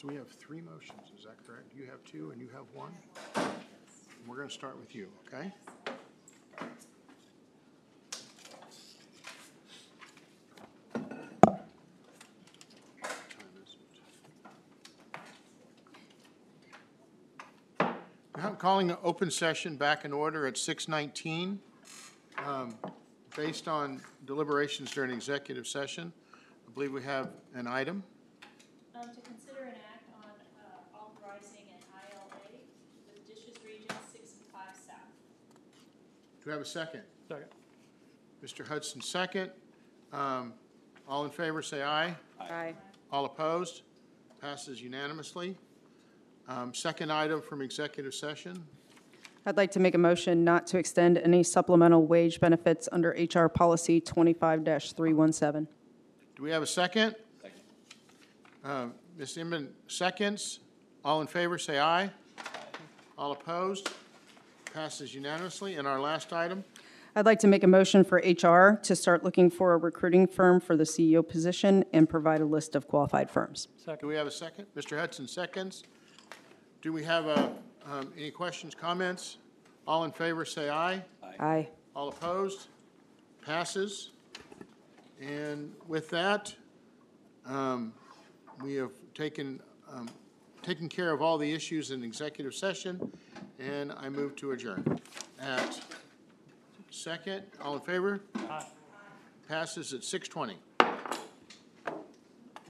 So we have three motions, is that correct? You have two and you have one? We're going to start with you, okay? I'm calling the open session back in order at 6:19. Based on deliberations during executive session, I believe we have an item. To consider an act on authorizing an ILA with Dishes Region 6 and 5 South. Do we have a second? Second. Mr. Hudson, second. All in favor, say aye. Aye. All opposed? Passes unanimously. Second item from executive session. I'd like to make a motion not to extend any supplemental wage benefits under HR Policy 25-317. Do we have a second? Second. Ms. Inman seconds. All in favor, say aye. All opposed? Passes unanimously. And our last item. I'd like to make a motion for HR to start looking for a recruiting firm for the CEO position and provide a list of qualified firms. Do we have a second? Mr. Hudson seconds. Do we have any questions, comments? All in favor, say aye. Aye. All opposed? Passes. And with that, we have taken care of all the issues in executive session, and I move to adjourn. At second, all in favor? Aye. Passes at 6:20.